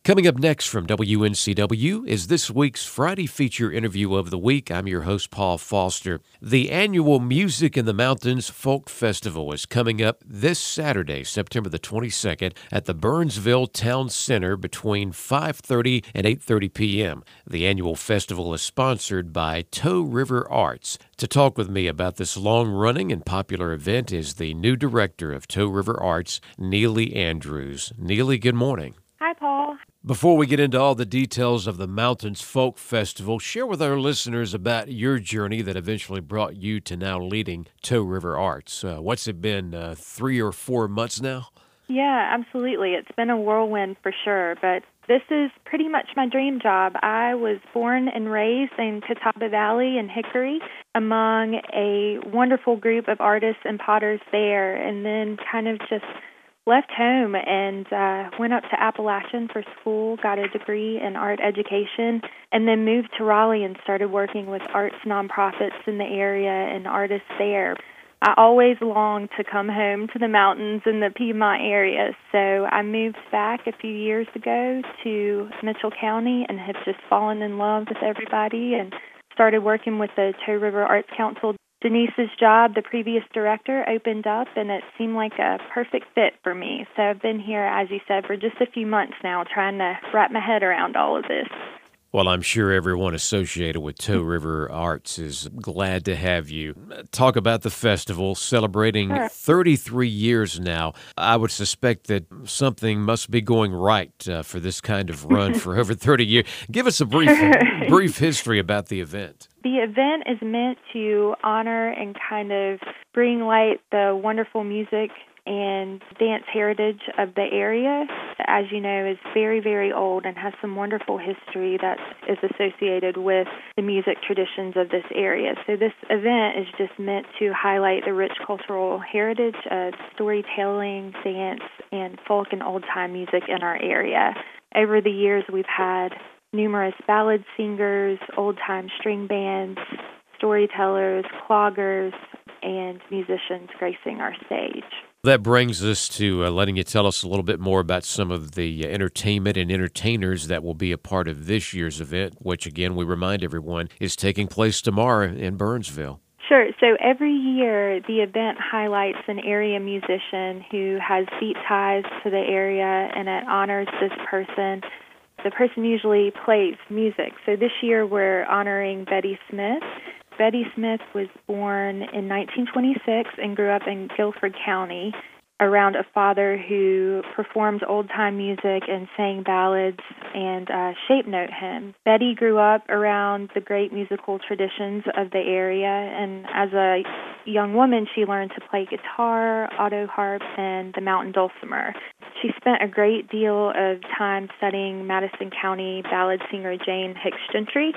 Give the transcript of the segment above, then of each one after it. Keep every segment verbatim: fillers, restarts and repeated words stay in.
Coming up next from W N C W is this week's Friday feature interview of the week. I'm your host, Paul Foster. The annual Music in the Mountains Folk Festival is coming up this Saturday, September the twenty-second, at the Burnsville Town Center between five thirty and eight thirty p.m. The annual festival is sponsored by Toe River Arts. To talk with me about this long-running and popular event is the new director of Toe River Arts, Neely Andrews. Neely, good morning. Hi, Paul. Before we get into all the details of the Mountains Folk Festival, share with our listeners about your journey that eventually brought you to now leading Toe River Arts. Uh, what's it been, uh, three or four months now? Yeah, absolutely. It's been a whirlwind for sure, but this is pretty much my dream job. I was born and raised in Catawba Valley in Hickory among a wonderful group of artists and potters there, and then kind of just left home and uh, went up to Appalachian for school, got a degree in art education, and then moved to Raleigh and started working with arts nonprofits in the area and artists there. I always longed to come home to the mountains in the Piedmont area, so I moved back a few years ago to Mitchell County and have just fallen in love with everybody and started working with the Toe River Arts Council. Denise's job, the previous director, opened up, and it seemed like a perfect fit for me. So I've been here, as you said, for just a few months now, trying to wrap my head around all of this. Well, I'm sure everyone associated with Toe River Arts is glad to have you. Talk about the festival, celebrating Sure. thirty-three years now. I would suspect that something must be going right uh, for this kind of run for over thirty years. Give us a brief, brief history about the event. The event is meant to honor and kind of bring light the wonderful music and dance heritage of the area. As you know, is very, very old and has some wonderful history that is associated with the music traditions of this area. So this event is just meant to highlight the rich cultural heritage of storytelling, dance, and folk and old-time music in our area. Over the years, we've had numerous ballad singers, old-time string bands, storytellers, cloggers, and musicians gracing our stage. That brings us to uh, letting you tell us a little bit more about some of the uh, entertainment and entertainers that will be a part of this year's event, which, again, we remind everyone, is taking place tomorrow in Burnsville. Sure. So every year, the event highlights an area musician who has deep ties to the area, and it honors this person. The person usually plays music. So this year, we're honoring Betty Smith. Betty Smith was born in nineteen twenty-six and grew up in Guilford County around a father who performed old-time music and sang ballads and uh, shape-note hymns. Betty grew up around the great musical traditions of the area, and as a young woman, she learned to play guitar, auto harp, and the mountain dulcimer. She spent a great deal of time studying Madison County ballad singer Jane Hicks Gentry,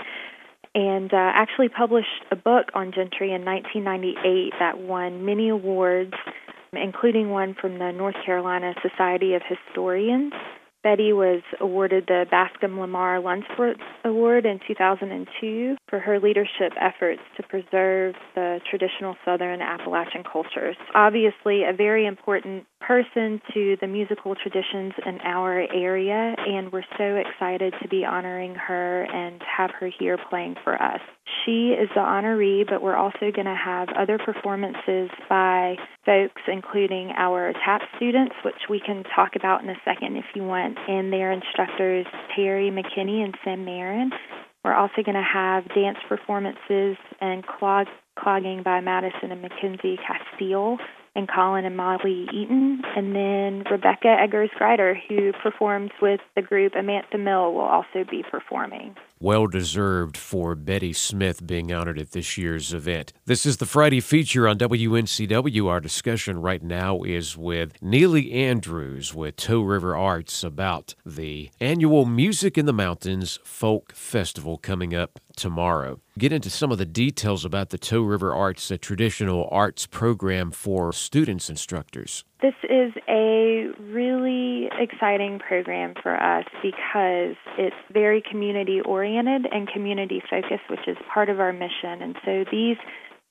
and uh, actually published a book on Gentry in nineteen ninety-eight that won many awards, including one from the North Carolina Society of Historians. Betty was awarded the Bascom Lamar Lunsford Award in two thousand two for her leadership efforts to preserve the traditional Southern Appalachian cultures. Obviously, a very important person to the musical traditions in our area, and we're so excited to be honoring her and have her here playing for us. She is the honoree, but we're also going to have other performances by folks, including our TAP students, which we can talk about in a second if you want, and their instructors, Terry McKinney and Sam Marin. We're also going to have dance performances and clog, clogging by Madison and Mackenzie Castile and Colin and Molly Eaton. And then Rebecca Eggers-Grider, who performs with the group Amantha Mill, will also be performing. Well-deserved for Betty Smith being honored at this year's event. This is the Friday feature on W N C W. Our discussion right now is with Neely Andrews with Toe River Arts about the annual Music in the Mountains Folk Festival coming up tomorrow. Get into some of the details about the Toe River Arts, a traditional arts program for students instructors. This is a really exciting program for us because it's very community-oriented and community-focused, which is part of our mission. And so these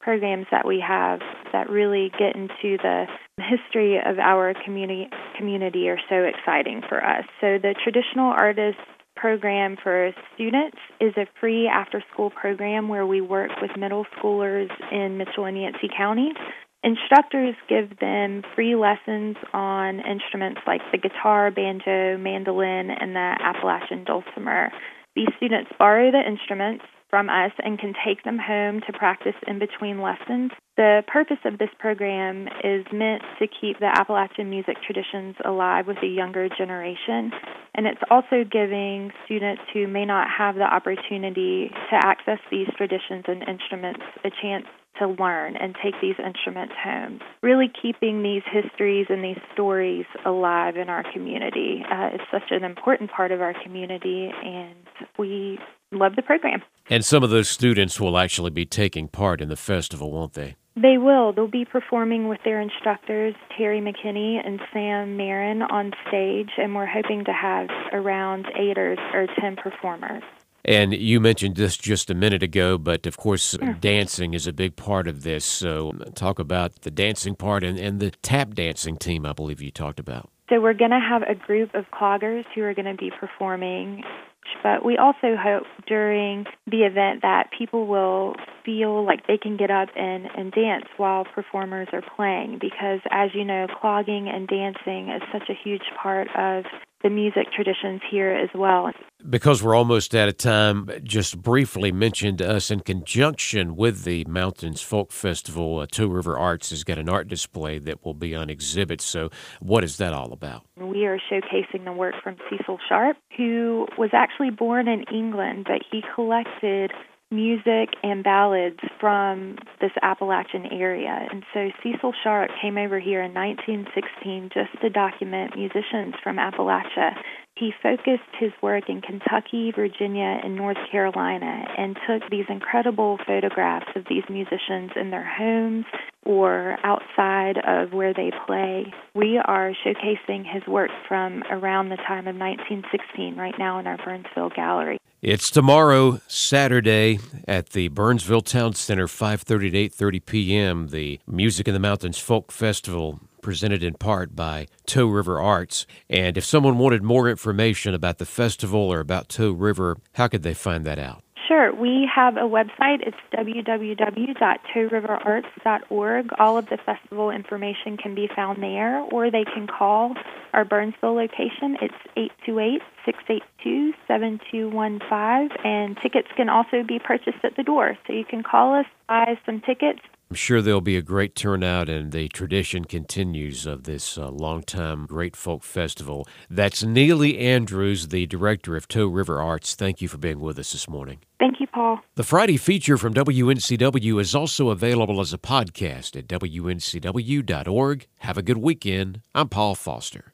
programs that we have that really get into the history of our community community are so exciting for us. So the Traditional Artists program for students is a free after-school program where we work with middle schoolers in Mitchell and Yancey counties. Instructors give them free lessons on instruments like the guitar, banjo, mandolin, and the Appalachian dulcimer. These students borrow the instruments from us and can take them home to practice in between lessons. The purpose of this program is meant to keep the Appalachian music traditions alive with the younger generation, and it's also giving students who may not have the opportunity to access these traditions and instruments a chance to learn and take these instruments home. Really keeping these histories and these stories alive in our community uh, is such an important part of our community, and we love the program. And some of those students will actually be taking part in the festival, won't they? They will. They'll be performing with their instructors, Terry McKinney and Sam Marin, on stage, and we're hoping to have around eight or, or ten performers. And you mentioned this just a minute ago, but of course, Sure. dancing is a big part of this. So talk about the dancing part and, and the tap dancing team, I believe you talked about. So we're going to have a group of cloggers who are going to be performing, but we also hope during the event that people will feel like they can get up and, and dance while performers are playing, because as you know, clogging and dancing is such a huge part of the music traditions here as well. Because we're almost out of time, just briefly mention to us, in conjunction with the Mountains Folk Festival, uh, Toe River Arts has got an art display that will be on exhibit. So what is that all about? We are showcasing the work from Cecil Sharp, who was actually born in England, but he collected music and ballads from this Appalachian area. And so Cecil Sharp came over here in nineteen sixteen just to document musicians from Appalachia. He focused his work in Kentucky, Virginia, and North Carolina and took these incredible photographs of these musicians in their homes or outside of where they play. We are showcasing his work from around the time of nineteen sixteen right now in our Burnsville Gallery. It's tomorrow, Saturday, at the Burnsville Town Center, five thirty to eight thirty p.m., the Music in the Mountains Folk Festival, presented in part by Toe River Arts. And if someone wanted more information about the festival or about Toe River, how could they find that out? Sure. We have a website. It's w w w dot toe river arts dot org. All of the festival information can be found there, or they can call our Burnsville location. It's eight two eight, six eight two, seven two one five, and tickets can also be purchased at the door. So you can call us, buy some tickets. I'm sure there'll be a great turnout, and the tradition continues of this uh, long-time great folk festival. That's Neely Andrews, the director of Toe River Arts. Thank you for being with us this morning. Thank you, Paul. The Friday feature from W N C W is also available as a podcast at w n c w dot org. Have a good weekend. I'm Paul Foster.